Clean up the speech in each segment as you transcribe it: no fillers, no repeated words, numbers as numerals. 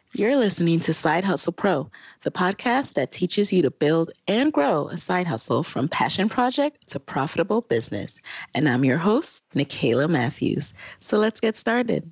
You're listening to Side Hustle Pro, the podcast that teaches you to build and grow a side hustle from passion project to profitable business. And I'm your host, Nikayla Matthews. So let's get started.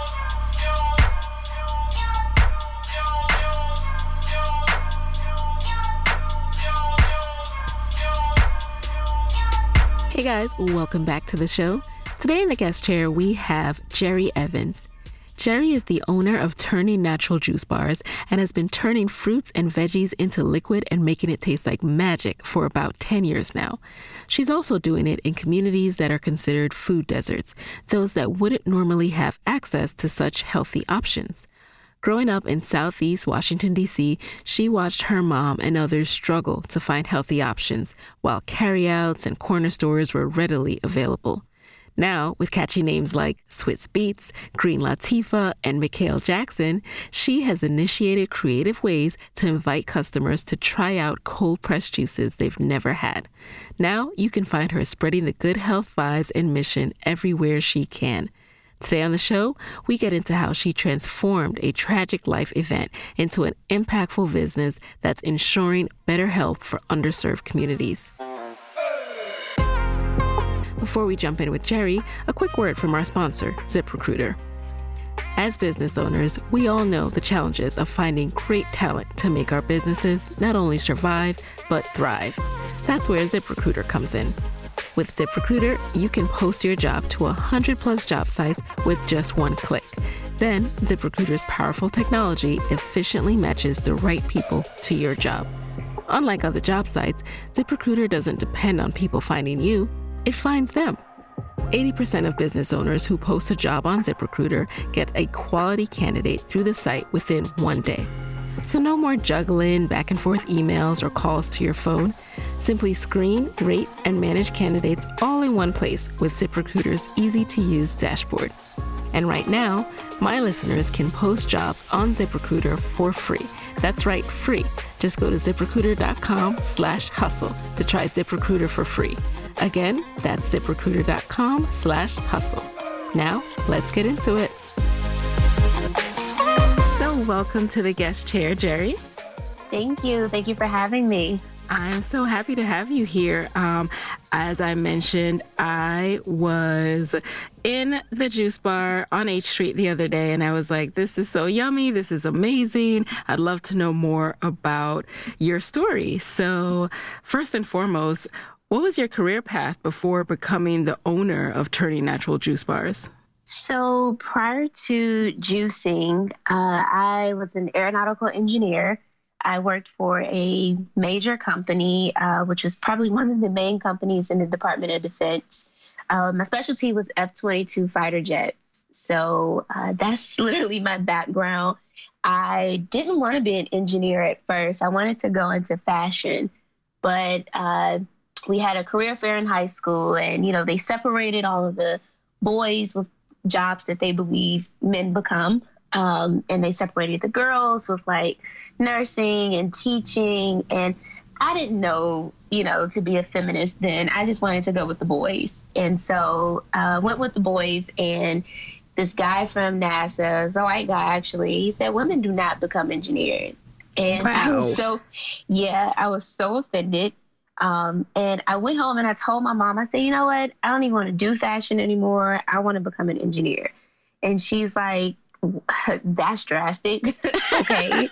Hey guys, welcome back to the show. Today in the guest chair, we have Jerry Evans. Jerry is the owner of Turning Natural Juice Bars and has been turning fruits and veggies into liquid and making it taste like magic for about 10 years now. She's also doing it in communities that are considered food deserts, those that wouldn't normally have access to such healthy options. Growing up in Southeast Washington, D.C., she watched her mom and others struggle to find healthy options, while carryouts and corner stores were readily available. Now, with catchy names like Swiss Beats, Green Latifah, and Mikhail Jackson, she has initiated creative ways to invite customers to try out cold-pressed juices they've never had. Now, you can find her spreading the good health vibes and mission everywhere she can. Today on the show, we get into how she transformed a tragic life event into an impactful business that's ensuring better health for underserved communities. Before we jump in with Jerry, a quick word from our sponsor, ZipRecruiter. As business owners, we all know the challenges of finding great talent to make our businesses not only survive, but thrive. That's where ZipRecruiter comes in. With ZipRecruiter, you can post your job to 100+ job sites with just one click. Then, ZipRecruiter's powerful technology efficiently matches the right people to your job. Unlike other job sites, ZipRecruiter doesn't depend on people finding you. It finds them. 80% of business owners who post a job on ZipRecruiter get a quality candidate through the site within one day. So no more juggling back and forth emails or calls to your phone. Simply screen, rate, and manage candidates all in one place with ZipRecruiter's easy-to-use dashboard. And right now, my listeners can post jobs on ZipRecruiter for free. That's right, free. Just go to ZipRecruiter.com/hustle to try ZipRecruiter for free. Again, that's ZipRecruiter.com/hustle. Now, let's get into it. So welcome to the guest chair, Jerry. Thank you. Thank you for having me. I'm so happy to have you here. As I mentioned, I was in the juice bar on H Street the other day, and I was like, this is so yummy. This is amazing. I'd love to know more about your story. So first and foremost, what was your career path before becoming the owner of Turning Natural Juice Bars? So prior to juicing, I was an aeronautical engineer. I worked for a major company, which was probably one of the main companies in the Department of Defense. My specialty was F-22 fighter jets. So that's literally my background. I didn't want to be an engineer at first. I wanted to go into fashion, but we had a career fair in high school, and, they separated all of the boys with jobs that they believe men become. And they separated the girls with like nursing and teaching. And I didn't know, to be a feminist then. I just wanted to go with the boys. And so I went with the boys, and this guy from NASA, a white guy actually, he said, women do not become engineers. And wow. I was so offended. And I went home and I told my mom, I said, you know what? I don't even want to do fashion anymore. I want to become an engineer. And she's like, that's drastic. Okay.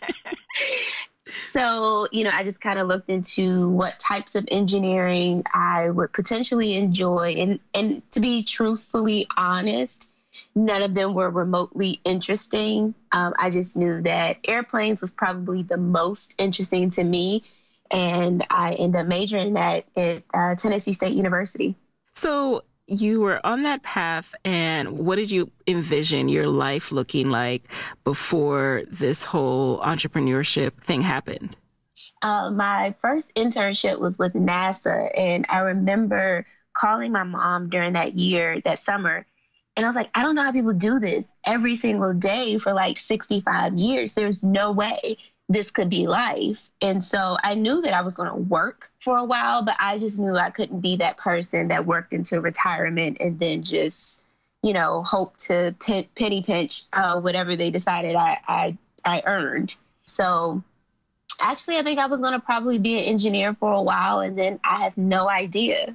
So, I just kind of looked into what types of engineering I would potentially enjoy. And to be truthfully honest, none of them were remotely interesting. I just knew that airplanes was probably the most interesting to me. And I ended up majoring that at Tennessee State University. So you were on that path, and what did you envision your life looking like before this whole entrepreneurship thing happened? My first internship was with NASA, and I remember calling my mom during that summer, and I was like, I don't know how people do this every single day for like 65 years. There's no way this could be life. And so I knew that I was going to work for a while, but I just knew I couldn't be that person that worked into retirement and then just, hope to penny pinch whatever they decided I I earned. So actually, I think I was going to probably be an engineer for a while, and then I have no idea.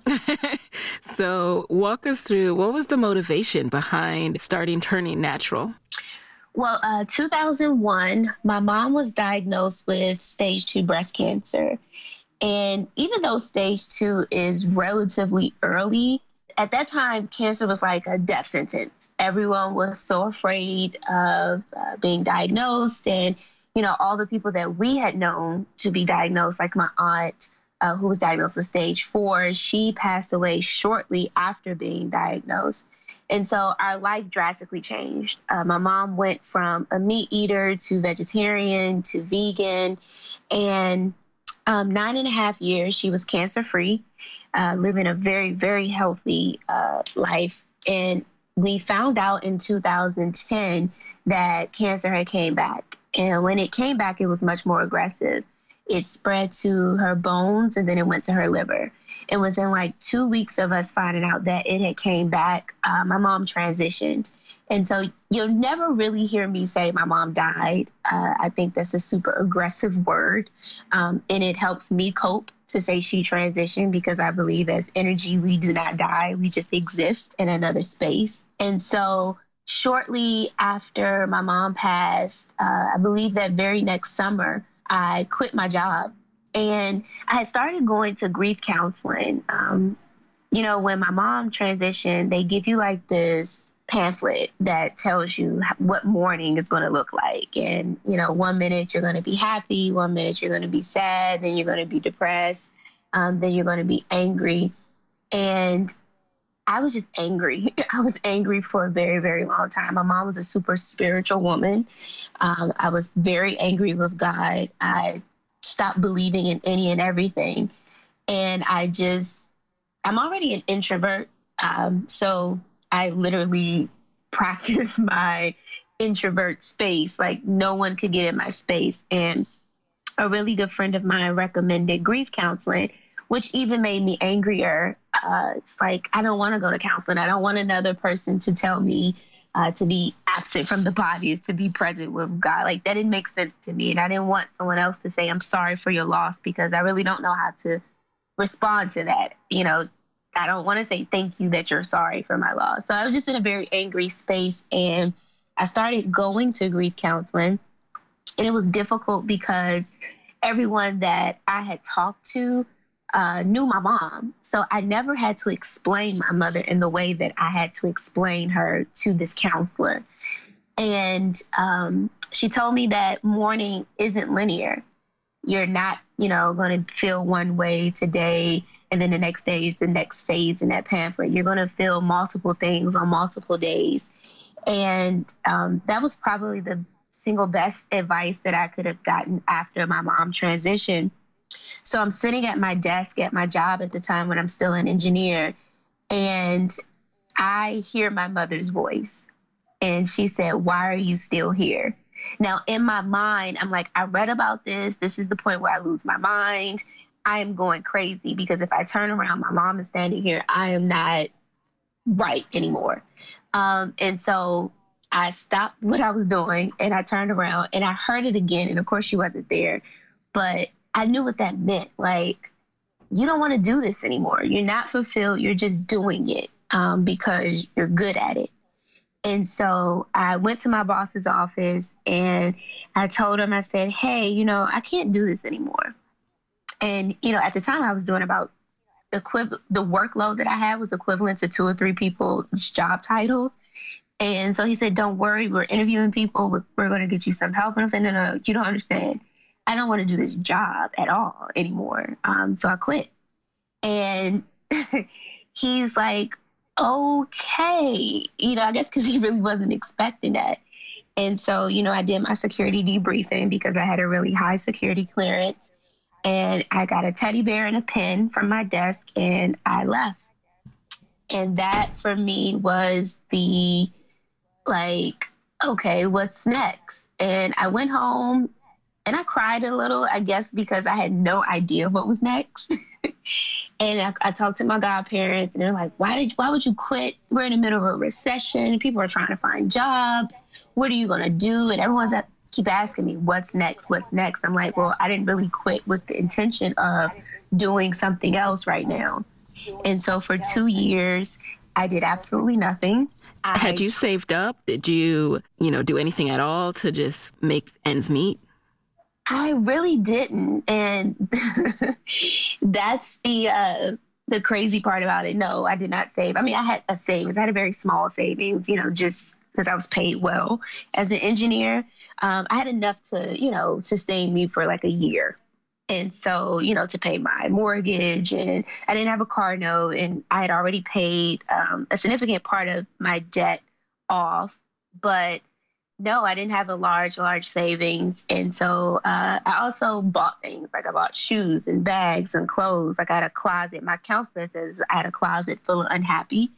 So walk us through, what was the motivation behind starting Turning Natural? Well, 2001, my mom was diagnosed with stage 2 breast cancer. And even though stage 2 is relatively early, at that time, cancer was like a death sentence. Everyone was so afraid of being diagnosed. And, you know, all the people that we had known to be diagnosed, like my aunt, who was diagnosed with stage 4, she passed away shortly after being diagnosed. And so our life drastically changed. My mom went from a meat eater to vegetarian to vegan. And 9.5 years, she was cancer-free, living a very, very healthy life. And we found out in 2010 that cancer had came back. And when it came back, it was much more aggressive. It spread to her bones, and then it went to her liver. And within like 2 weeks of us finding out that it had came back, my mom transitioned. And so you'll never really hear me say my mom died. I think that's a super aggressive word. And it helps me cope to say she transitioned, because I believe as energy, we do not die. We just exist in another space. And so shortly after my mom passed, I believe that very next summer, I quit my job. And I had started going to grief counseling. You know, when my mom transitioned, they give you like this pamphlet that tells you what mourning is going to look like. And, you know, 1 minute you're going to be happy, 1 minute you're going to be sad, then you're going to be depressed, then you're going to be angry. And I was just angry. I was angry for a very, very long time. My mom was a super spiritual woman. I was very angry with God. I stopped believing in any and everything. And I'm already an introvert. So I literally practiced my introvert space. Like no one could get in my space. And a really good friend of mine recommended grief counseling, which even made me angrier. It's like, I don't want to go to counseling. I don't want another person to tell me to be absent from the body is to be present with God. Like that didn't make sense to me. And I didn't want someone else to say, I'm sorry for your loss, because I really don't know how to respond to that. You know, I don't want to say thank you that you're sorry for my loss. So I was just in a very angry space, and I started going to grief counseling. And it was difficult because everyone that I had talked to knew my mom. So I never had to explain my mother in the way that I had to explain her to this counselor. And she told me that mourning isn't linear. You're not, you know, going to feel one way today, and then the next day is the next phase in that pamphlet. You're going to feel multiple things on multiple days. And that was probably the single best advice that I could have gotten after my mom transitioned. So I'm sitting at my desk at my job at the time when I'm still an engineer, and I hear my mother's voice. And she said, "Why are you still here?" Now, in my mind, I'm like, I read about this. This is the point where I lose my mind. I am going crazy, because if I turn around, my mom is standing here. I am not right anymore. And so I stopped what I was doing, and I turned around, and I heard it again. And of course, she wasn't there, but I knew what that meant. Like, you don't want to do this anymore. You're not fulfilled. You're just doing it because you're good at it. And so I went to my boss's office, and I told him, I said, hey, you know, I can't do this anymore. And, you know, at the time I was doing about the workload that I had was equivalent to 2 or 3 people's job titles. And so he said, don't worry, we're interviewing people. We're going to get you some help. And I'm saying, no, you don't understand. I don't want to do this job at all anymore. So I quit. And he's like, okay, you know, I guess because he really wasn't expecting that. And so, you know, I did my security debriefing because I had a really high security clearance. And I got a teddy bear and a pen from my desk, and I left. And that for me was the, like, okay, what's next? And I went home and I cried a little, I guess, because I had no idea what was next. And I talked to my godparents, and they're like, why would you quit? We're in the middle of a recession. People are trying to find jobs. What are you going to do? And everyone's keep asking me, what's next? What's next? I'm like, well, I didn't really quit with the intention of doing something else right now. And so for 2 years, I did absolutely nothing. Had you saved up? Did you, do anything at all to just make ends meet? I really didn't. And that's the crazy part about it. No, I did not save. I mean, I had a savings. I had a very small savings, just because I was paid well as an engineer. I had enough to, sustain me for like a year. And so, to pay my mortgage, and I didn't have a car note, and I had already paid a significant part of my debt off. But no, I didn't have a large savings. And so I also bought things. Like I bought shoes and bags and clothes. Like I had a closet. My counselor says I had a closet full of unhappy.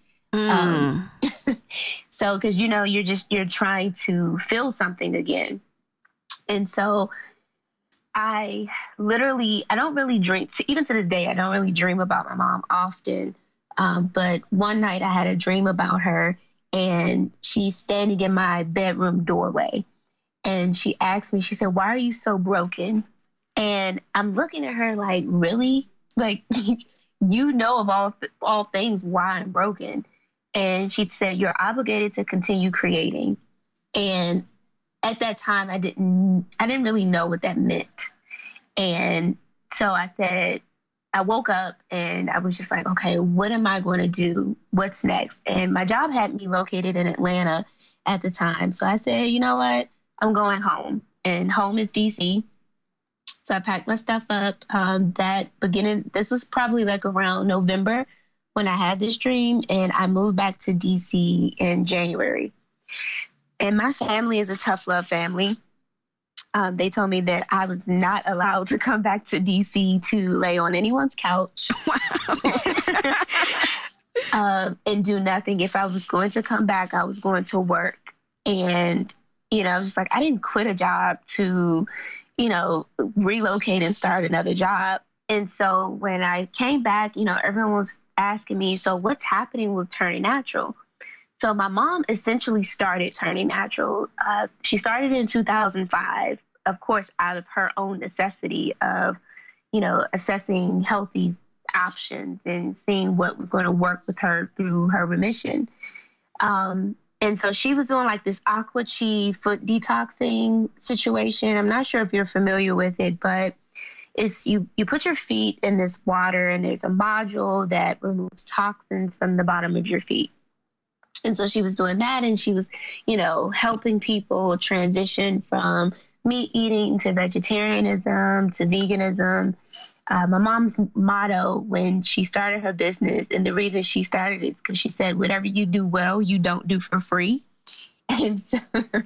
So, because, you're trying to feel something again. And so I don't really dream, even to this day, I don't really dream about my mom often. But one night I had a dream about her, and she's standing in my bedroom doorway. And she asked me, she said, "Why are you so broken?" And I'm looking at her like, really? Like, of all things why I'm broken. And she said, "You're obligated to continue creating." And at that time, I didn't really know what that meant. And so I woke up and I was just like, okay, what am I going to do? What's next? And my job had me located in Atlanta at the time. So I said, you know what? I'm going home, and home is DC. So I packed my stuff up. This was probably like around November when I had this dream, and I moved back to DC in January. And my family is a tough love family. They told me that I was not allowed to come back to DC to lay on anyone's couch. Wow. And do nothing. If I was going to come back, I was going to work. And, I was just like, I didn't quit a job to, relocate and start another job. And so when I came back, everyone was asking me, so what's happening with Turning Natural? So my mom essentially started Turning Natural. She started in 2005, of course, out of her own necessity of, assessing healthy options and seeing what was going to work with her through her remission. And so she was doing like this Aqua Chi foot detoxing situation. I'm not sure if you're familiar with it, but it's you put your feet in this water, and there's a module that removes toxins from the bottom of your feet. And so she was doing that, and she was, helping people transition from meat eating to vegetarianism to veganism. My mom's motto when she started her business, and the reason she started it is because she said, whatever you do well, you don't do for free. And so,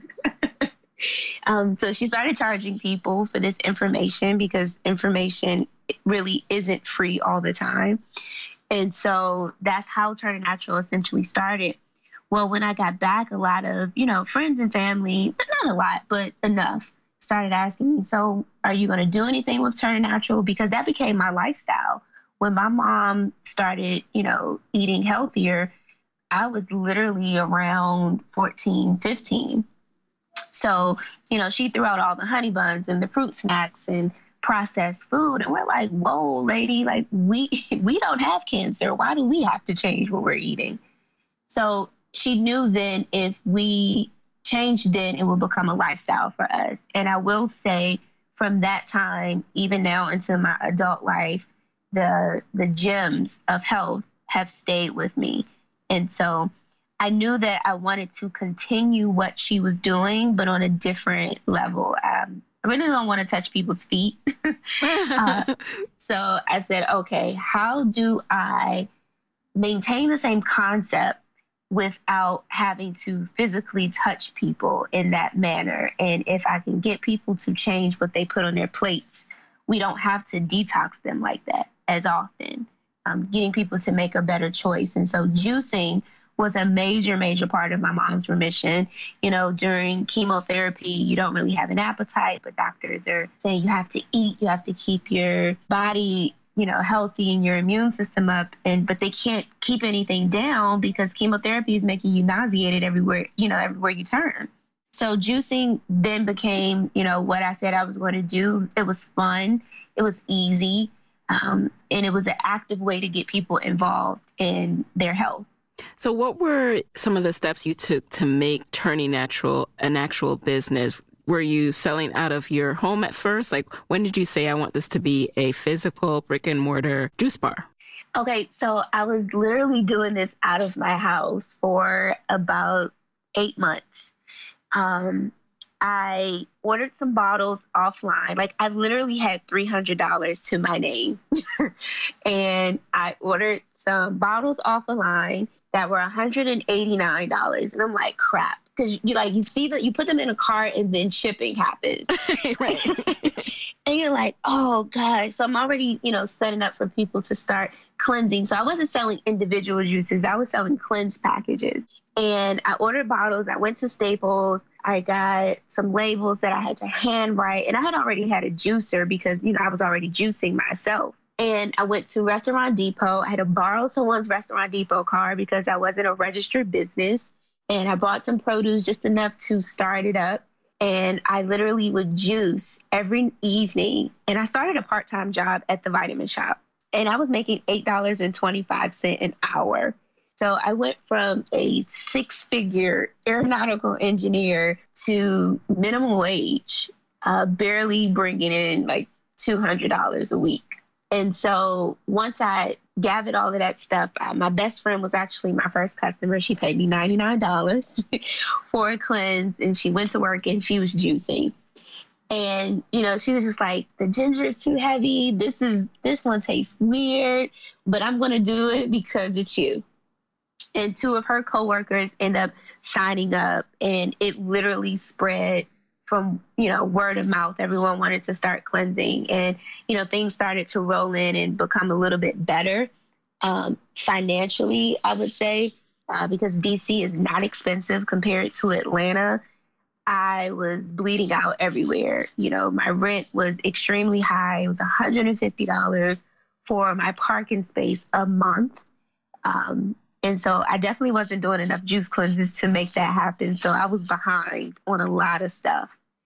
so she started charging people for this information, because information really isn't free all the time. And so that's how Turning Natural essentially started. Well, when I got back, a lot of, friends and family, not a lot, but enough, started asking me, so are you going to do anything with Turning Natural? Because that became my lifestyle. When my mom started, eating healthier, I was literally around 14, 15. So, she threw out all the honey buns and the fruit snacks and processed food. And we're like, whoa, lady, like we don't have cancer. Why do we have to change what we're eating? So she knew then if we changed, then it would become a lifestyle for us. And I will say from that time, even now into my adult life, the gems of health have stayed with me. And so I knew that I wanted to continue what she was doing, but on a different level. I really don't want to touch people's feet. So I said, okay, how do I maintain the same concept without having to physically touch people in that manner? And if I can get people to change what they put on their plates, we don't have to detox them like that as often. Getting people to make a better choice. And so juicing was a major, major part of my mom's remission. During chemotherapy, you don't really have an appetite, but doctors are saying you have to eat, you have to keep your body healthy and your immune system up, but they can't keep anything down because chemotherapy is making you nauseated everywhere you turn. So juicing then became, what I said I was going to do. It was fun. It was easy. And it was an active way to get people involved in their health. So what were some of the steps you took to make Turning Natural an actual business? Were you selling out of your home at first? Like, when did you say, I want this to be a physical brick and mortar juice bar? Okay, so I was literally doing this out of my house for about 8 months. I ordered some bottles offline. Like, I literally had $300 to my name. And I ordered some bottles offline that were $189. And I'm like, crap. Because you see that you put them in a cart and then shipping happens. Right. And you're like, oh gosh. So I'm already, setting up for people to start cleansing. So I wasn't selling individual juices. I was selling cleanse packages. And I ordered bottles. I went to Staples. I got some labels that I had to handwrite. And I had already had a juicer because, I was already juicing myself. And I went to Restaurant Depot. I had to borrow someone's Restaurant Depot card because I wasn't a registered business. And I bought some produce, just enough to start it up. And I literally would juice every evening. And I started a part-time job at the Vitamin Shop. And I was making $8.25 an hour. So I went from a 6-figure aeronautical engineer to minimum wage, barely bringing in like $200 a week. And so once I gathered all of that stuff, my best friend was actually my first customer. She paid me $99 for a cleanse, and she went to work and she was juicing. And, she was just like, the ginger is too heavy. This one tastes weird, but I'm going to do it because it's you. And 2 of her coworkers end up signing up, and it literally spread from, word of mouth. Everyone wanted to start cleansing, and, things started to roll in and become a little bit better financially, I would say, because DC is not expensive compared to Atlanta. I was bleeding out everywhere. My rent was extremely high. It was $150 for my parking space a month. And so I definitely wasn't doing enough juice cleanses to make that happen. So I was behind on a lot of stuff.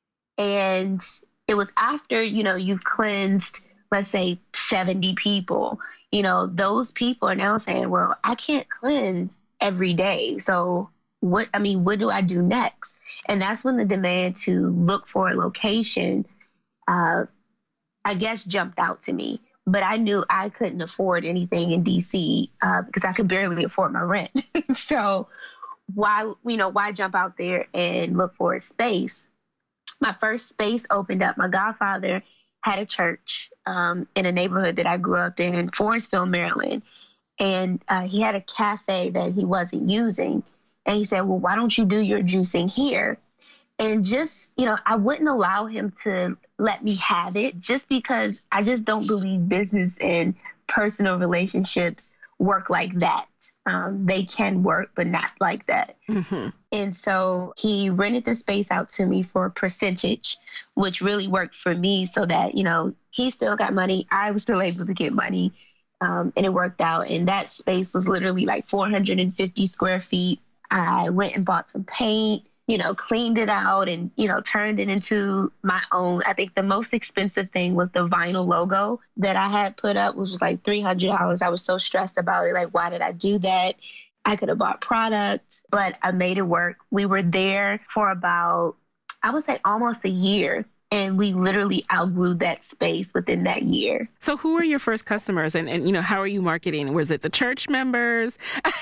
And it was after, you've cleansed, let's say 70 people, those people are now saying, well, I can't cleanse every day. So what do I do next? And that's when the demand to look for a location, I guess, jumped out to me. But I knew I couldn't afford anything in DC because I could barely afford my rent. So why jump out there and look for a space? My first space opened up. My godfather had a church in a neighborhood that I grew up in Forestville, Maryland. And he had a cafe that he wasn't using. And he said, well, why don't you do your juicing here? And just, I wouldn't allow him to let me have it just because I just don't believe business and personal relationships work like that. They can work, but not like that. Mm-hmm. And so he rented the space out to me for a percentage, which really worked for me so that, he still got money. I was still able to get money. And it worked out. And that space was literally like 450 square feet. I went and bought some paint, cleaned it out and, turned it into my own. I think the most expensive thing was the vinyl logo that I had put up, which was like $300. I was so stressed about it. Like, why did I do that? I could have bought product, but I made it work. We were there for about, I would say, almost a year. And we literally outgrew that space within that year. So who were your first customers and how are you marketing? Was it the church members?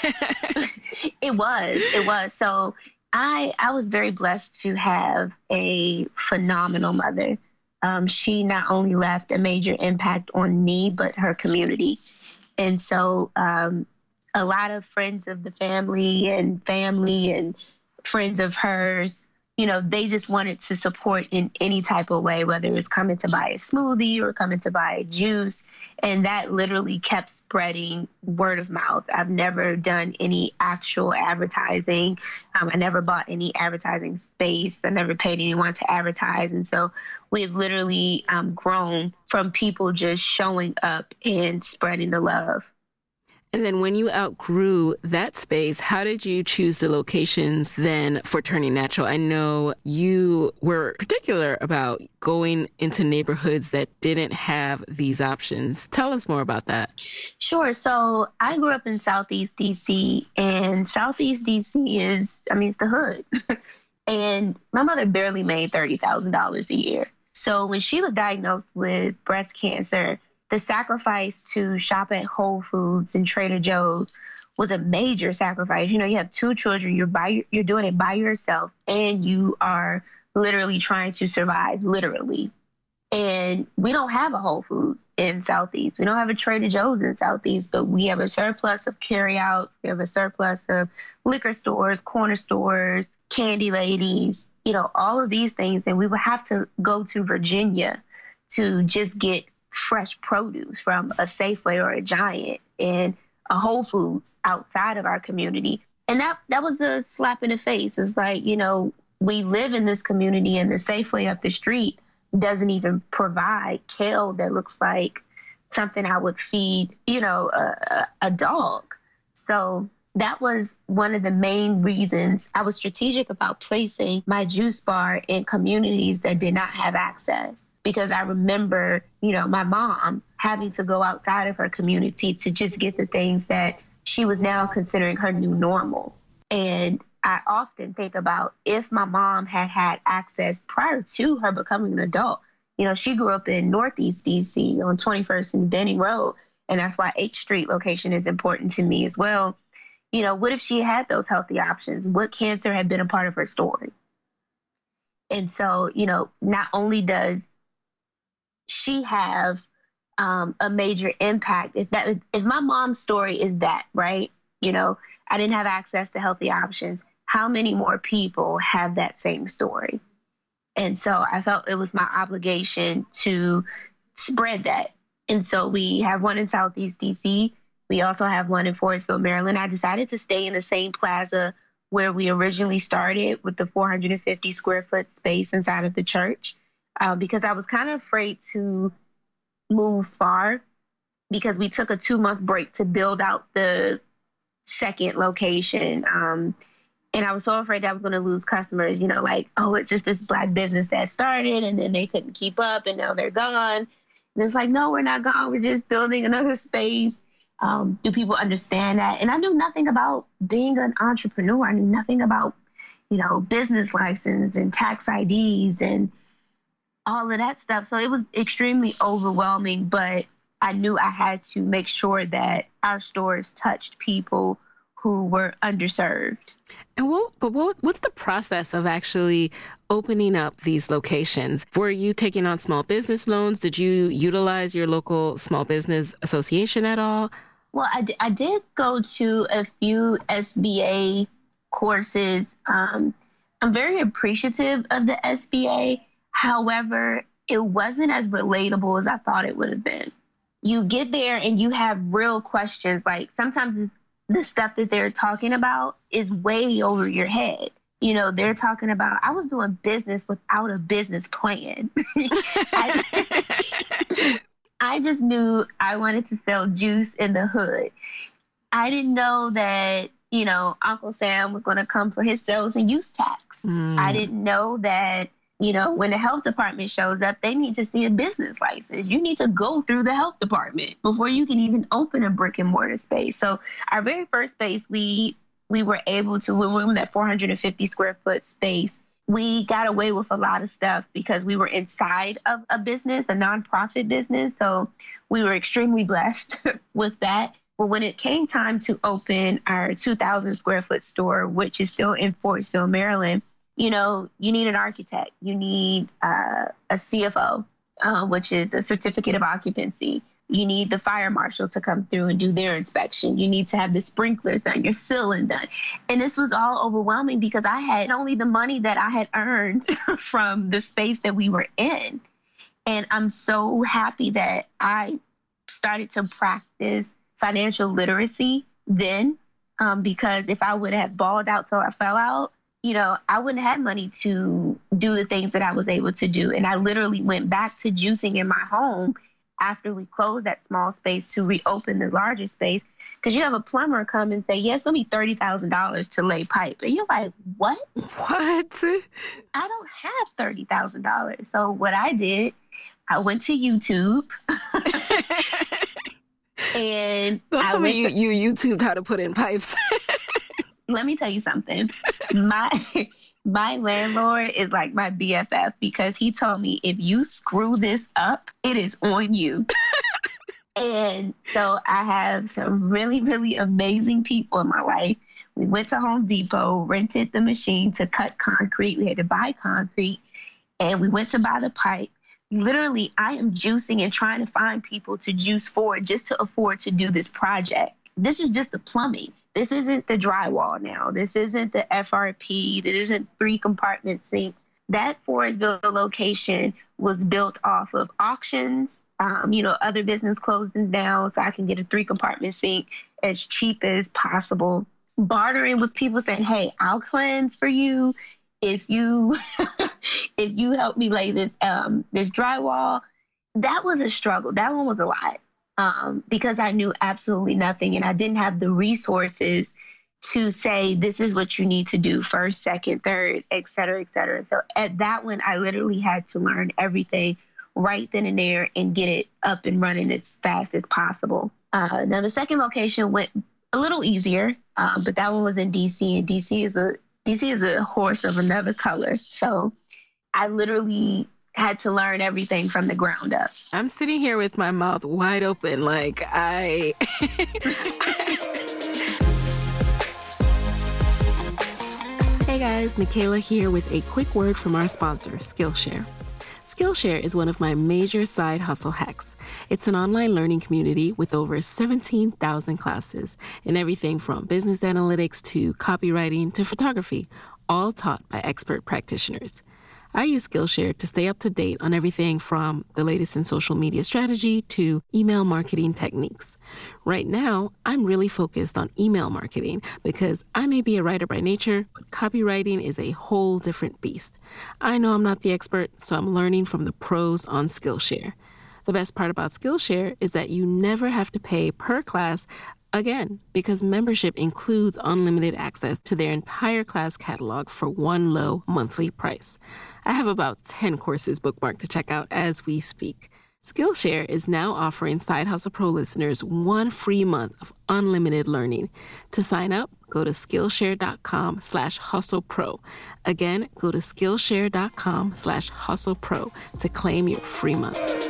It was. So I was very blessed to have a phenomenal mother. She not only left a major impact on me, but her community. And so a lot of friends of the family and friends of hers, they just wanted to support in any type of way, whether it was coming to buy a smoothie or coming to buy a juice. And that literally kept spreading word of mouth. I've never done any actual advertising. I never bought any advertising space. I never paid anyone to advertise. And so we've literally grown from people just showing up and spreading the love. And then when you outgrew that space, how did you choose the locations then for Turning Natural? I know you were particular about going into neighborhoods that didn't have these options. Tell us more about that. Sure. So I grew up in Southeast DC, and Southeast DC it's the hood. And my mother barely made $30,000 a year. So when she was diagnosed with breast cancer, the sacrifice to shop at Whole Foods and Trader Joe's was a major sacrifice. You have 2 children, you're doing it by yourself, and you are literally trying to survive, literally. And we don't have a Whole Foods in Southeast. We don't have a Trader Joe's in Southeast, but we have a surplus of carryouts. We have a surplus of liquor stores, corner stores, candy ladies, all of these things. And we would have to go to Virginia to just get fresh produce from a Safeway or a Giant and a Whole Foods outside of our community. And that was a slap in the face. It's like, we live in this community and the Safeway up the street doesn't even provide kale that looks like something I would feed, a dog. So that was one of the main reasons I was strategic about placing my juice bar in communities that did not have access. Because I remember, my mom having to go outside of her community to just get the things that she was now considering her new normal. And I often think about if my mom had access prior to her becoming an adult. She grew up in Northeast DC on 21st and Benning Road. And that's why H Street location is important to me as well. What if she had those healthy options? What cancer had been a part of her story? And so, not only does she have a major impact, if my mom's story is that, right? I didn't have access to healthy options. How many more people have that same story? And so I felt it was my obligation to spread that. And so we have one in Southeast DC. We also have one in Forestville, Maryland. I decided to stay in the same plaza where we originally started with the 450 square foot space inside of the church, because I was kind of afraid to move far because we took a 2-month break to build out the second location. And I was so afraid that I was going to lose customers, it's just this Black business that started and then they couldn't keep up and now they're gone. And it's like, no, we're not gone. We're just building another space. Do people understand that? And I knew nothing about being an entrepreneur. I knew nothing about, business license and tax IDs and all of that stuff. So it was extremely overwhelming, but I knew I had to make sure that our stores touched people who were underserved. And what's the process of actually opening up these locations? Were you taking on small business loans? Did you utilize your local small business association at all? Well, I did go to a few SBA courses. I'm very appreciative of the SBA. However, it wasn't as relatable as I thought it would have been. You get there and you have real questions. Like sometimes the stuff that they're talking about is way over your head. They're talking about, I was doing business without a business plan. I just knew I wanted to sell juice in the hood. I didn't know that, Uncle Sam was going to come for his sales and use tax. I didn't know that, when the health department shows up, they need to see a business license. You need to go through the health department before you can even open a brick and mortar space. So our very first space, we were able to, when we were in that 450 square foot space, we got away with a lot of stuff because we were inside of a business, a nonprofit business. So we were extremely blessed with that. But when it came time to open our 2,000 square foot store, which is still in Forestville, Maryland, you need an architect, you need a CFO, which is a certificate of occupancy. You need the fire marshal to come through and do their inspection. You need to have the sprinklers done, your ceiling done. And this was all overwhelming because I had only the money that I had earned from the space that we were in. And I'm so happy that I started to practice financial literacy then, because if I would have balled out till I fell out, I wouldn't have money to do the things that I was able to do. And I literally went back to juicing in my home after we closed that small space to reopen the larger space Because you have a plumber come and say, yeah, it's going to be $30,000 to lay pipe. And you're like, what? What? I don't have $30,000. So what I did, I went to YouTube. And don't tell me you YouTubed how to put in pipes. Let me tell you something. My landlord is like my BFF because he told me, if you screw this up, it is on you. And so I have some really, really amazing people in my life. We went to Home Depot, rented the machine to cut concrete. We had to buy concrete, and we went to buy the pipe. Literally, I am juicing and trying to find people to juice for just to afford to do this project. This is just the plumbing. This isn't the drywall now. This isn't the FRP. This isn't 3-compartment sinks. That Forestville location was built off of auctions, other business closing down so I can get a 3-compartment sink as cheap as possible. Bartering with people saying, hey, I'll cleanse for you if you if you help me lay this drywall. That was a struggle. That one was a lot because I knew absolutely nothing and I didn't have the resources to say, this is what you need to do first, second, third, et cetera, et cetera. So at that one, I literally had to learn everything right then and there and get it up and running as fast as possible. Now, the second location went a little easier, but that one was in DC, and DC is a horse of another color. So I literally had to learn everything from the ground up. I'm sitting here with my mouth wide open, like Hey guys, Michaela here with a quick word from our sponsor, Skillshare. Skillshare is one of my major side hustle hacks. It's an online learning community with over 17,000 classes in everything from business analytics to copywriting to photography, all taught by expert practitioners. I use Skillshare to stay up to date on everything from the latest in social media strategy to email marketing techniques. Right now, I'm really focused on email marketing because I may be a writer by nature, but copywriting is a whole different beast. I know I'm not the expert, so I'm learning from the pros on Skillshare. The best part about Skillshare is that you never have to pay per class again, because membership includes unlimited access to their entire class catalog for one low monthly price. I have about 10 courses bookmarked to check out as we speak. Skillshare is now offering Side Hustle Pro listeners 1 free month of unlimited learning. To sign up, go to Skillshare.com/hustlepro. Again, go to Skillshare.com/hustlepro to claim your free month.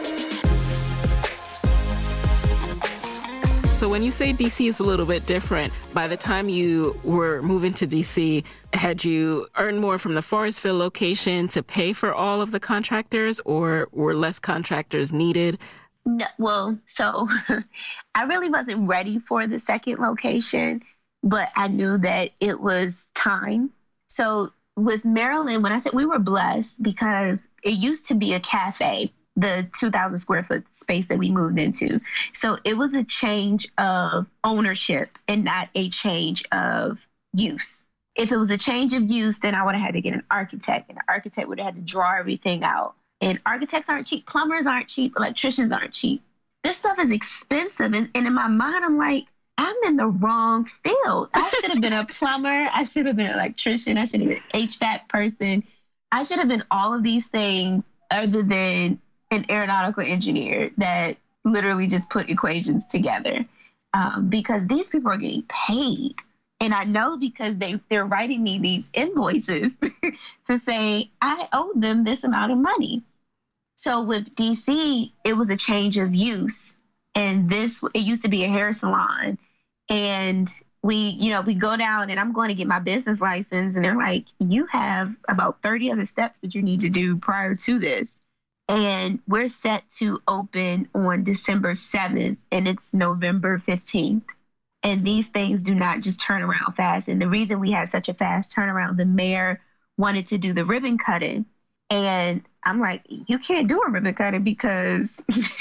So when you say DC is a little bit different, by the time you were moving to DC, had you earned more from the Forestville location to pay for all of the contractors, or were less contractors needed? No, well, so I really wasn't ready for the second location, but I knew that it was time. So with Maryland, when I said we were blessed because it used to be a cafe, the 2,000 square foot space that we moved into. So it was a change of ownership and not a change of use. If it was a change of use, then I would have had to get an architect, and the architect would have had to draw everything out. And architects aren't cheap. Plumbers aren't cheap. Electricians aren't cheap. This stuff is expensive. And in my mind, I'm like, I'm in the wrong field. I should have been a plumber. I should have been an electrician. I should have been an HVAC person. I should have been all of these things other than an aeronautical engineer that literally just put equations together, because these people are getting paid. And I know because they're writing me these invoices to say I owe them this amount of money. So with DC, it was a change of use. And it used to be a hair salon. And we go down and I'm going to get my business license. And they're like, you have about 30 other steps that you need to do prior to this. And we're set to open on December 7th, and it's November 15th. And these things do not just turn around fast. And the reason we had such a fast turnaround, the mayor wanted to do the ribbon cutting. And I'm like, you can't do a ribbon cutting because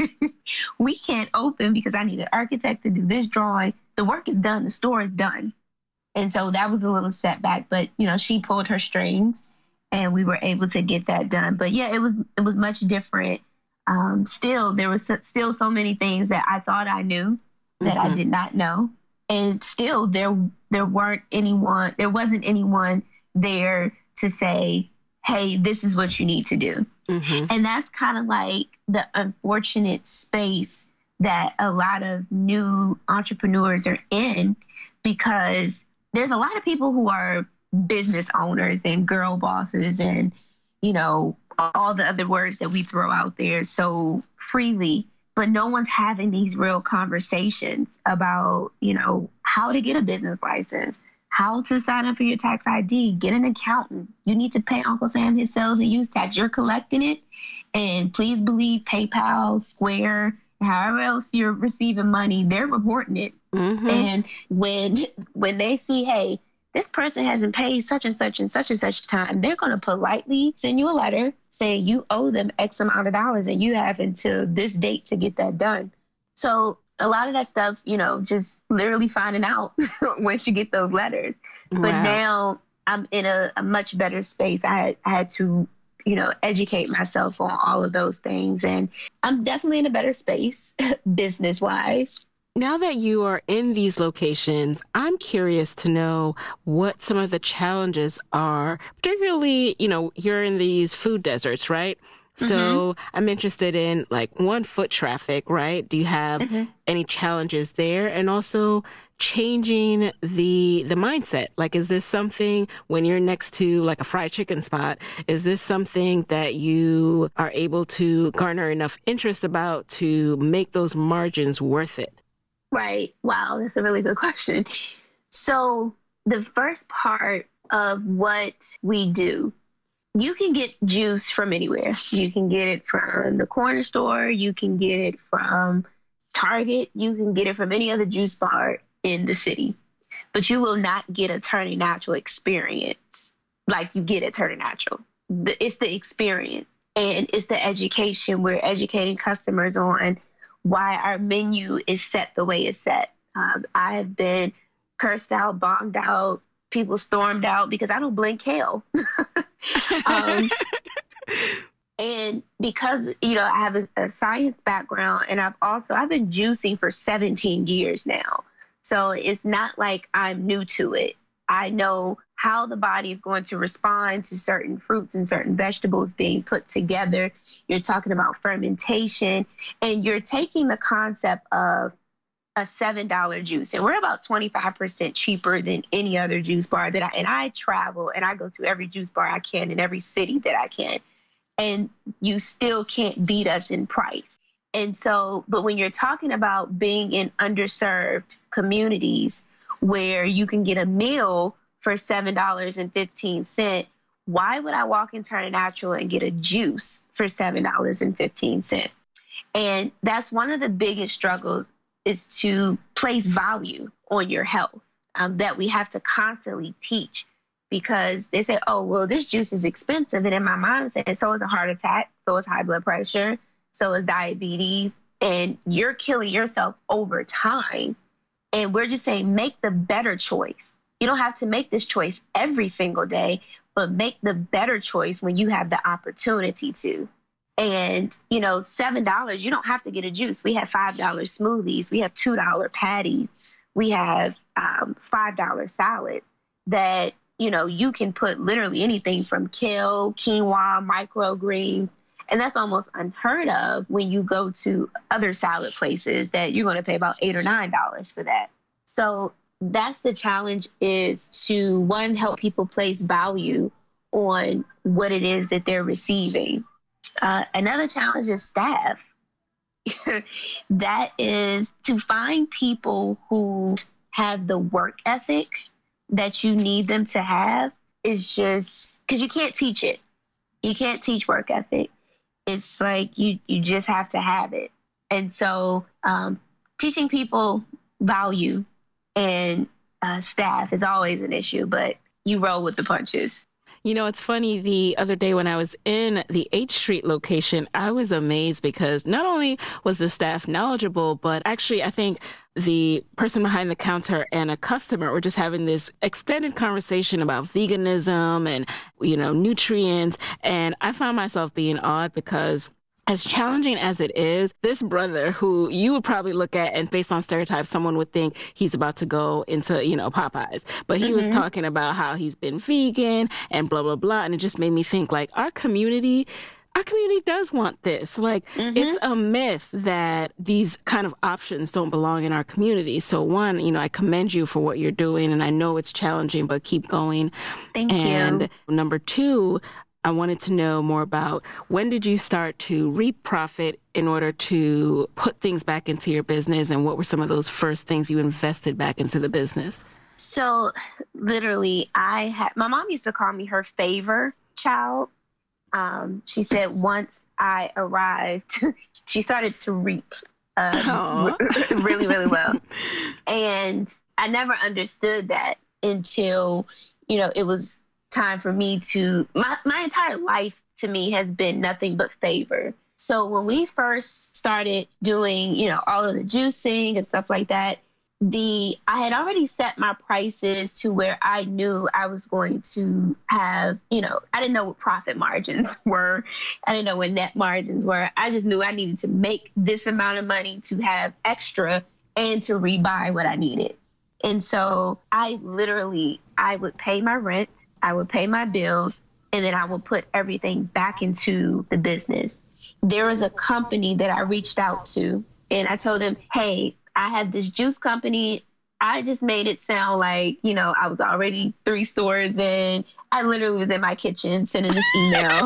we can't open because I need an architect to do this drawing. The work is done. The store is done. And so that was a little setback. But, she pulled her strings. And we were able to get that done. But yeah, it was much different. Still, there was still so many things that I thought I knew that I did not know. And still there wasn't anyone there to say, hey, this is what you need to do. Mm-hmm. And that's kind of like the unfortunate space that a lot of new entrepreneurs are in, because there's a lot of people who are business owners and girl bosses and, all the other words that we throw out there so freely, but no one's having these real conversations about, how to get a business license, how to sign up for your tax ID, get an accountant. You need to pay Uncle Sam his sales and use tax. You're collecting it. And please believe PayPal, Square, however else you're receiving money, they're reporting it. Mm-hmm. And when they see, hey, this person hasn't paid such and such and such and such time, they're going to politely send you a letter saying you owe them X amount of dollars and you have until this date to get that done. So a lot of that stuff, just literally finding out once you get those letters. Wow. But now I'm in a much better space. I had to, educate myself on all of those things. And I'm definitely in a better space business-wise. Now that you are in these locations, I'm curious to know what some of the challenges are, particularly, you're in these food deserts, right? Mm-hmm. So I'm interested in foot traffic, right? Do you have any challenges there? And also changing the mindset. Is this something when you're next to a fried chicken spot, is this something that you are able to garner enough interest about to make those margins worth it? Right. Wow. That's a really good question. So the first part of what we do, you can get juice from anywhere. You can get it from the corner store. You can get it from Target. You can get it from any other juice bar in the city. But you will not get a Turning Natural experience like you get at Turning Natural. It's the experience and it's the education. We're educating customers on why our menu is set the way it's set. I have been cursed out, bombed out, people stormed out because I don't blink kale. And because, I have a science background and I've been juicing for 17 years now. So it's not like I'm new to it. I know how the body is going to respond to certain fruits and certain vegetables being put together. You're talking about fermentation, and you're taking the concept of a $7 juice, and we're about 25% cheaper than any other juice bar I travel and I go to every juice bar I can in every city that I can, and you still can't beat us in price. And so, but when you're talking about being in underserved communities where you can get a meal for $7.15, why would I walk in Turning Natural and get a juice for $7.15? And that's one of the biggest struggles, is to place value on your health, that we have to constantly teach, because they say, oh, well, this juice is expensive. And in my mind, I'm saying, so is a heart attack, so is high blood pressure, so is diabetes, and you're killing yourself over time. And we're just saying, make the better choice. You don't have to make this choice every single day, but make the better choice when you have the opportunity to. And, $7, you don't have to get a juice. We have $5 smoothies. We have $2 patties. We have $5 salads that, you can put literally anything from kale, quinoa, microgreens. And that's almost unheard of when you go to other salad places that you're going to pay about $8 or $9 for that. So that's the challenge, is to, one, help people place value on what it is that they're receiving. Another challenge is staff. That is to find people who have the work ethic that you need them to have. Is just because you can't teach it. You can't teach work ethic. It's like you just have to have it. And so teaching people value and staff is always an issue, but you roll with the punches. It's funny, the other day when I was in the H Street location, I was amazed because not only was the staff knowledgeable, but actually I think the person behind the counter and a customer were just having this extended conversation about veganism and, nutrients. And I found myself being awed because as challenging as it is, this brother who you would probably look at and based on stereotypes, someone would think he's about to go into, you know, Popeyes. But he was talking about how he's been vegan and blah, blah, blah. And it just made me think like our community does want this. Like it's a myth that these kind of options don't belong in our community. So one, you know, I commend you for what you're doing and I know it's challenging, but keep going. Thank you. And number two, I wanted to know more about when did you start to reap profit in order to put things back into your business, and what were some of those first things you invested back into the business? So literally, my mom used to call me her favor child. She said once I arrived, she started to reap really, really well. And I never understood that until, you know, it was time for me to, my entire life to me has been nothing but favor. So when we first started doing, you know, all of the juicing and stuff like that, I had already set my prices to where I knew I was going to have, you know, I didn't know what profit margins were. I didn't know what net margins were. I just knew I needed to make this amount of money to have extra and to rebuy what I needed. And so I would pay my rent, I would pay my bills, and then I would put everything back into the business. There was a company that I reached out to and I told them, hey, I had this juice company. I just made it sound like, you know, I was already 3 stores in. I literally was in my kitchen sending this email.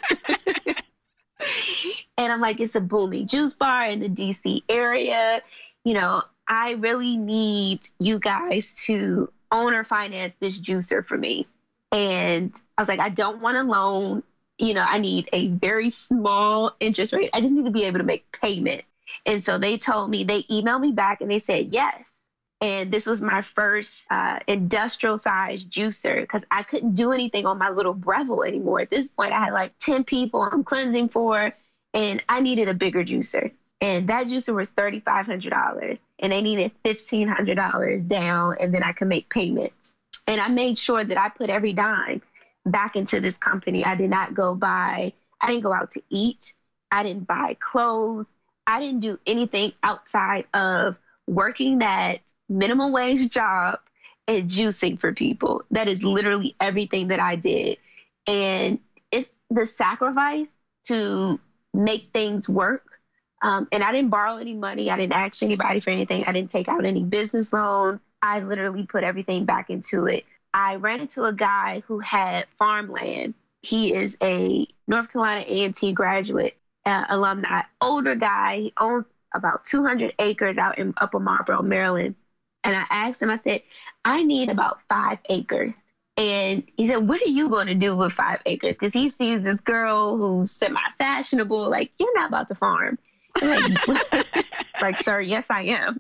And I'm like, it's a booming juice bar in the DC area. You know, I really need you guys to own or finance this juicer for me. And I was like, I don't want a loan. You know, I need a very small interest rate. I just need to be able to make payment. And so they emailed me back and they said yes. And this was my first industrial sized juicer because I couldn't do anything on my little Breville anymore. At this point, I had like 10 people I'm cleansing for, and I needed a bigger juicer. And that juicer was $3,500 and they needed $1,500 down, and then I could make payments. And I made sure that I put every dime back into this company. I didn't go out to eat. I didn't buy clothes. I didn't do anything outside of working that minimum wage job and juicing for people. That is literally everything that I did. And it's the sacrifice to make things work. And I didn't borrow any money. I didn't ask anybody for anything. I didn't take out any business loans. I literally put everything back into it. I ran into a guy who had farmland. He is a North Carolina A&T graduate, alumni, older guy. He owns about 200 acres out in Upper Marlboro, Maryland. And I asked him, I said, I need about 5 acres. And he said, what are you going to do with 5 acres? Because he sees this girl who's semi-fashionable, like, you're not about to farm. I'm like, sir, yes, I am.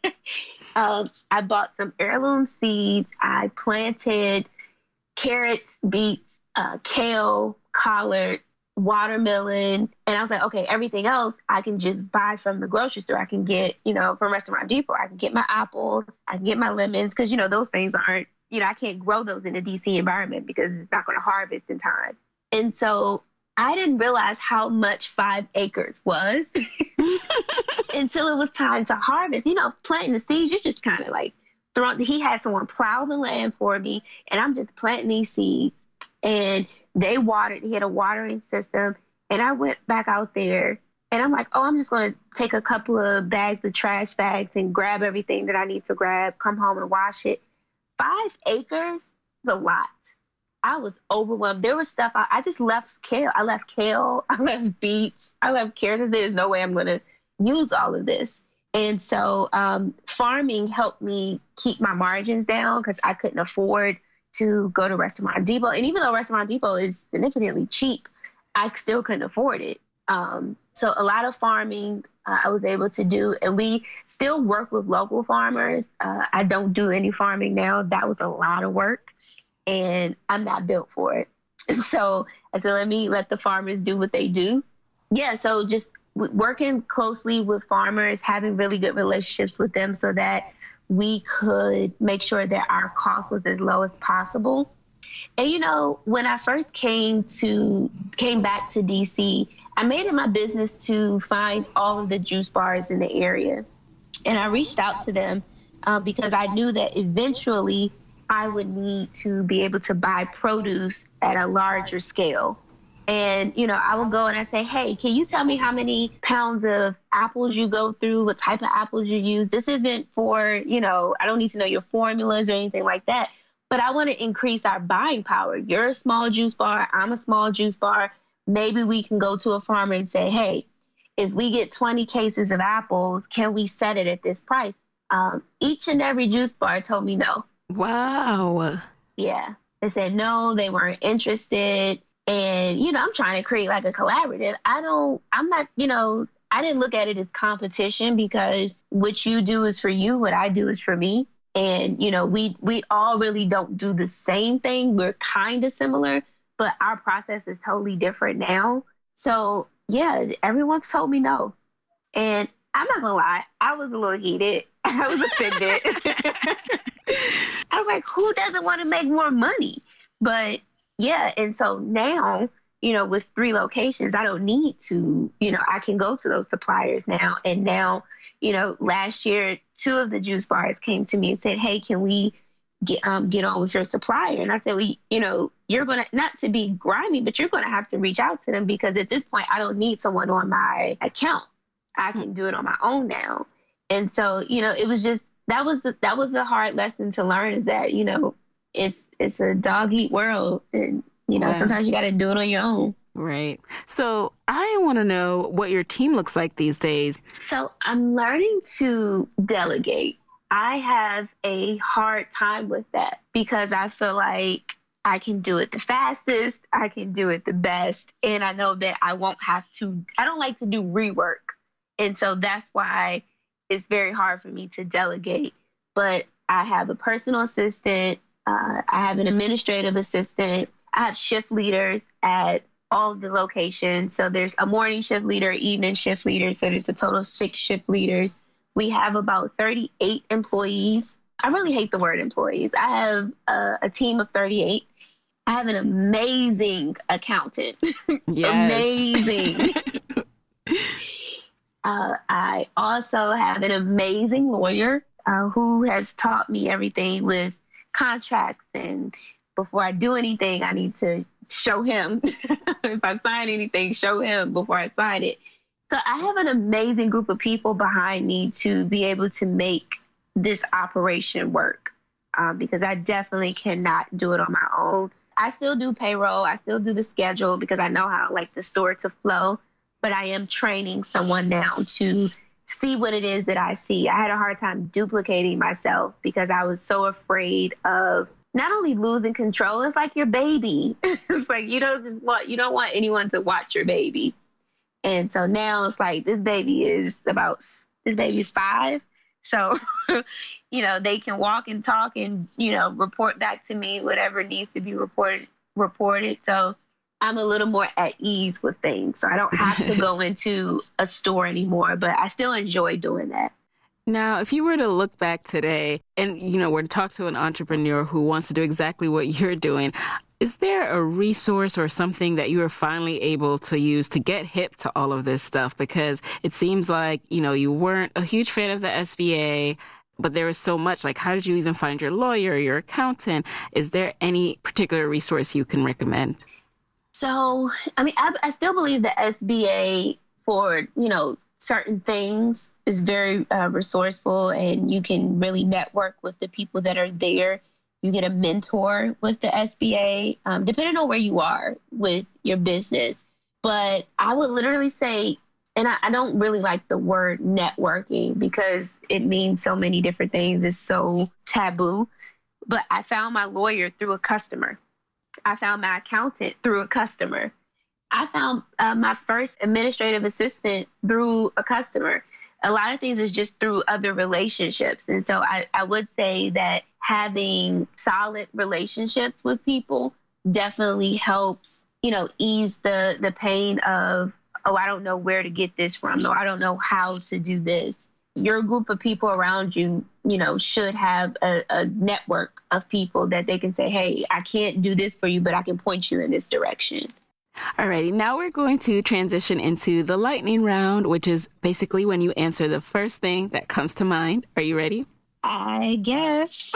I bought some heirloom seeds. I planted carrots, beets, kale, collards, watermelon. And I was like, okay, everything else I can just buy from the grocery store. I can get, from Restaurant Depot. I can get my apples. I can get my lemons because, those things aren't, I can't grow those in a DC environment because it's not going to harvest in time. And so I didn't realize how much 5 acres was until it was time to harvest. Planting the seeds, you're just kind of like he had someone plow the land for me, and I'm just planting these seeds. And they watered, he had a watering system. And I went back out there and I'm like, I'm just going to take a couple of bags of trash bags and grab everything that I need to grab, come home and wash it. 5 acres is a lot. I was overwhelmed. There was stuff, I just left kale. I left beets. I left carrots. There's no way I'm going to use all of this. And so farming helped me keep my margins down because I couldn't afford to go to Restaurant Depot. And even though Restaurant Depot is significantly cheap, I still couldn't afford it. So a lot of farming I was able to do. And we still work with local farmers. I don't do any farming now. That was a lot of work. And I'm not built for it. So I said, let the farmers do what they do. Yeah, so just working closely with farmers, having really good relationships with them so that we could make sure that our cost was as low as possible. And, when I first came back to DC, I made it my business to find all of the juice bars in the area. And I reached out to them because I knew that eventually I would need to be able to buy produce at a larger scale. And, I would go and I say, hey, can you tell me how many pounds of apples you go through, what type of apples you use? This isn't for, I don't need to know your formulas or anything like that, but I want to increase our buying power. You're a small juice bar. I'm a small juice bar. Maybe we can go to a farmer and say, hey, if we get 20 cases of apples, can we set it at this price? Each and every juice bar told me no. Wow. Yeah. They said no, they weren't interested. And, I'm trying to create like a collaborative. I didn't look at it as competition because what you do is for you, what I do is for me. And, we all really don't do the same thing. We're kind of similar, but our process is totally different now. So, yeah, everyone's told me no. And I'm not going to lie, I was a little heated. I was offended. I was like, who doesn't want to make more money? But yeah. And so now, with 3 locations, I don't need to, I can go to those suppliers now. And now, last year, 2 of the juice bars came to me and said, hey, can we get on with your supplier? And I said, well, you're going to, not to be grimy, but you're going to have to reach out to them because at this point, I don't need someone on my account. I can do it on my own now. And so, it was just, that was the hard lesson to learn is that, it's a dog eat world. And, Wow. Sometimes you got to do it on your own. Right. So I want to know what your team looks like these days. So I'm learning to delegate. I have a hard time with that because I feel like I can do it the fastest. I can do it the best. And I know that I don't like to do rework. And so that's why it's very hard for me to delegate. But I have a personal assistant. I have an administrative assistant. I have shift leaders at all of the locations. So there's a morning shift leader, evening shift leader. So there's a total of 6 shift leaders. We have about 38 employees. I really hate the word employees. I have a team of 38. I have an amazing accountant. Yes. Amazing. I also have an amazing lawyer who has taught me everything with contracts, and before I do anything, I need to show him. If I sign anything, show him before I sign it. So I have an amazing group of people behind me to be able to make this operation work because I definitely cannot do it on my own. I still do payroll. I still do the schedule because I know how I like the store to flow, but I am training someone now to see what it is that I see. I had a hard time duplicating myself because I was so afraid of not only losing control, it's like your baby. It's like you don't want anyone to watch your baby. And so now it's like this baby is 5. So, they can walk and talk and, report back to me whatever needs to be reported. So I'm a little more at ease with things. So I don't have to go into a store anymore, but I still enjoy doing that. Now, if you were to look back today and, were to talk to an entrepreneur who wants to do exactly what you're doing, is there a resource or something that you were finally able to use to get hip to all of this stuff? Because it seems like, you weren't a huge fan of the SBA, but there was so much. Like, how did you even find your lawyer, your accountant? Is there any particular resource you can recommend? So, I still believe the SBA for, certain things is very resourceful, and you can really network with the people that are there. You get a mentor with the SBA, depending on where you are with your business. But I would literally say, and I don't really like the word networking because it means so many different things. It's so taboo. But I found my lawyer through a customer. I found my accountant through a customer. I found my first administrative assistant through a customer. A lot of things is just through other relationships. And so I would say that having solid relationships with people definitely helps, ease the pain of, oh, I don't know where to get this from, or I don't know how to do this. Your group of people around you, should have a network of people that they can say, hey, I can't do this for you, but I can point you in this direction. Alrighty, now we're going to transition into the lightning round, which is basically when you answer the first thing that comes to mind. Are you ready? I guess.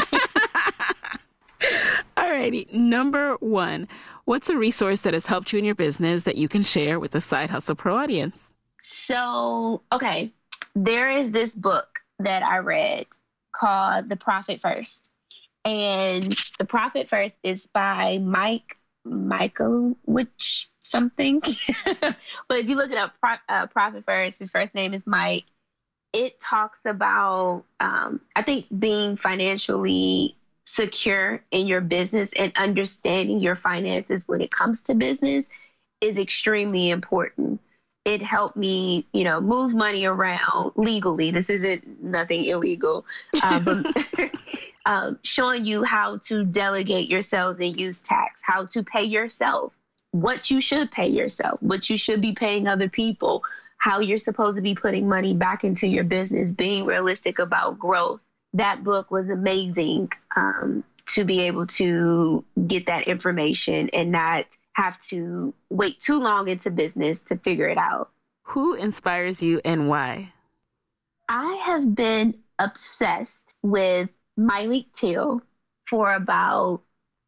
Alrighty, number one, what's a resource that has helped you in your business that you can share with the Side Hustle Pro audience? So, okay, there is this book that I read called The Profit First. And The Profit First is by Michael something. But if you look it up, Profit First, his first name is Mike. It talks about, I think, being financially secure in your business and understanding your finances when it comes to business is extremely important. It helped me, move money around legally. This isn't nothing illegal, but showing you how to delegate your sales and use tax, how to pay yourself, what you should pay yourself, what you should be paying other people, how you're supposed to be putting money back into your business, being realistic about growth. That book was amazing to be able to get that information and not have to wait too long into business to figure it out. Who inspires you and why? I have been obsessed with Myleik Teele for about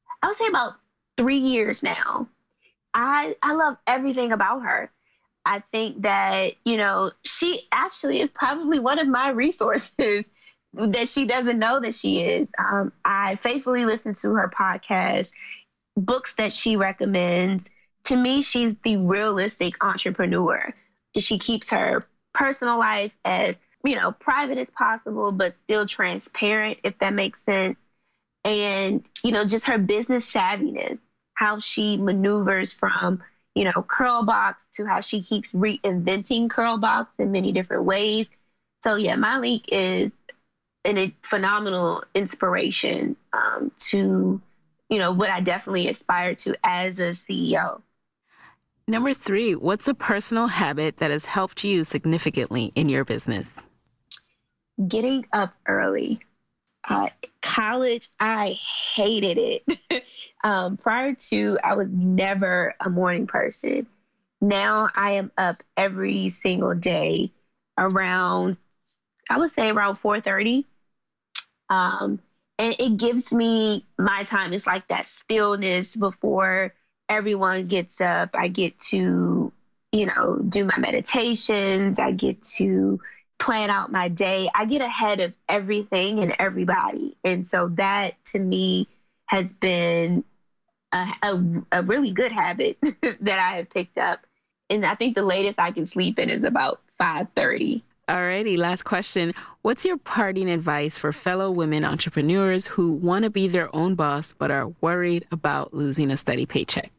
3 years now. I love everything about her. I think that, she actually is probably one of my resources that she doesn't know that she is. I faithfully listen to her podcast, books that she recommends. To me, she's the realistic entrepreneur. She keeps her personal life as, private as possible, but still transparent, if that makes sense. And, just her business savviness, how she maneuvers from, Curlbox to how she keeps reinventing Curlbox in many different ways. So yeah, Myleik is a phenomenal inspiration to, what I definitely aspire to as a CEO. Number 3, what's a personal habit that has helped you significantly in your business? Getting up early. College, I hated it. Prior to, I was never a morning person. Now I am up every single day around 4:30. And it gives me my time. It's like that stillness before everyone gets up. I get to, do my meditations. I get to plan out my day. I get ahead of everything and everybody. And so that to me has been a really good habit that I have picked up. And I think the latest I can sleep in is about 5:30. Alrighty, last question. What's your parting advice for fellow women entrepreneurs who want to be their own boss but are worried about losing a steady paycheck?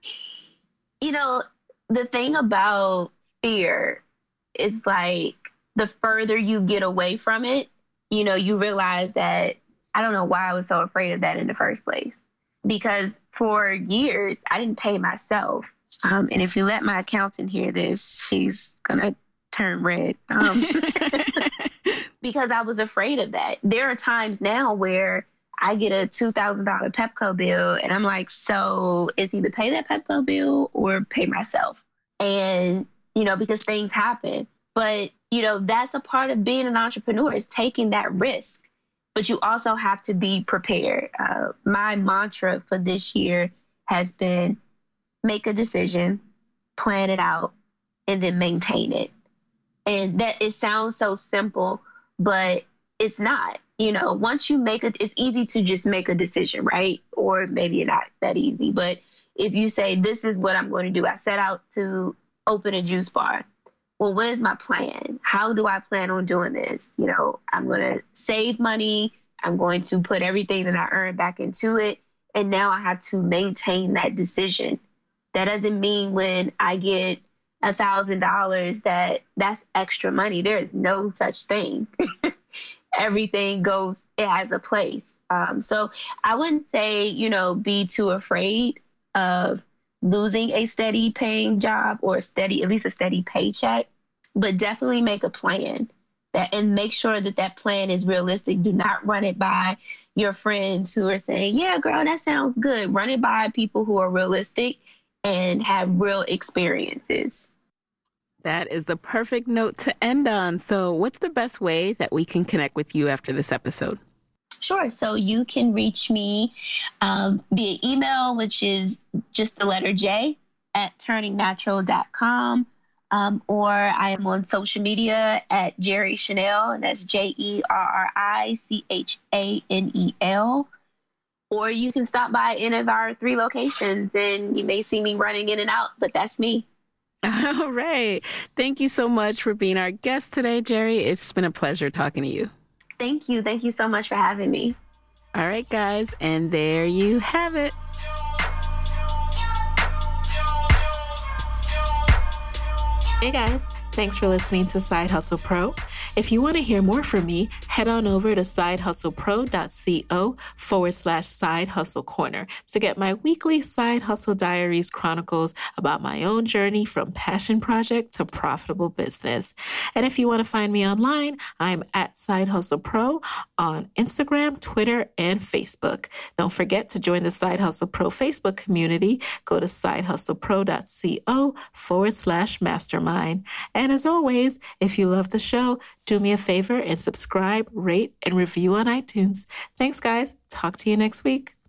The thing about fear is like the further you get away from it, you realize that I don't know why I was so afraid of that in the first place. Because for years, I didn't pay myself. And if you let my accountant hear this, she's going to turn red. Because I was afraid of that. There are times now where I get a $2,000 Pepco bill and I'm like, so it's either pay that Pepco bill or pay myself. And, because things happen. But, that's a part of being an entrepreneur is taking that risk. But you also have to be prepared. My mantra for this year has been make a decision, plan it out, and then maintain it. And that it sounds so simple, but it's not. Once you it's easy to just make a decision, right? Or maybe not that easy. But if you say, this is what I'm going to do, I set out to open a juice bar. Well, what is my plan? How do I plan on doing this? I'm going to save money. I'm going to put everything that I earn back into it. And now I have to maintain that decision. That doesn't mean when I get $1,000 that's extra money. There is no such thing. Everything it has a place. So I wouldn't say, be too afraid of losing a steady paying job or at least a steady paycheck, but definitely make a plan and make sure that plan is realistic. Do not run it by your friends who are saying, yeah, girl, that sounds good. Run it by people who are realistic and have real experiences. That is the perfect note to end on. So what's the best way that we can connect with you after this episode? Sure. So you can reach me via email, which is just the letter J at turningnatural.com. Or I am on social media at Jerri Chanel, and that's JerriChanel. Or you can stop by any of our 3 locations, and you may see me running in and out, but that's me. All right. Thank you so much for being our guest today, Jerri. It's been a pleasure talking to you. Thank you. Thank you so much for having me. All right, guys. And there you have it. Hey, guys. Thanks for listening to Side Hustle Pro. If you want to hear more from me, head on over to sidehustlepro.co/Side Hustle Corner to get my weekly Side Hustle Diaries chronicles about my own journey from passion project to profitable business. And if you want to find me online, I'm at Side Hustle Pro on Instagram, Twitter, and Facebook. Don't forget to join the Side Hustle Pro Facebook community. Go to sidehustlepro.co/mastermind. And as always, if you love the show, do me a favor and subscribe, rate, and review on iTunes. Thanks, guys. Talk to you next week.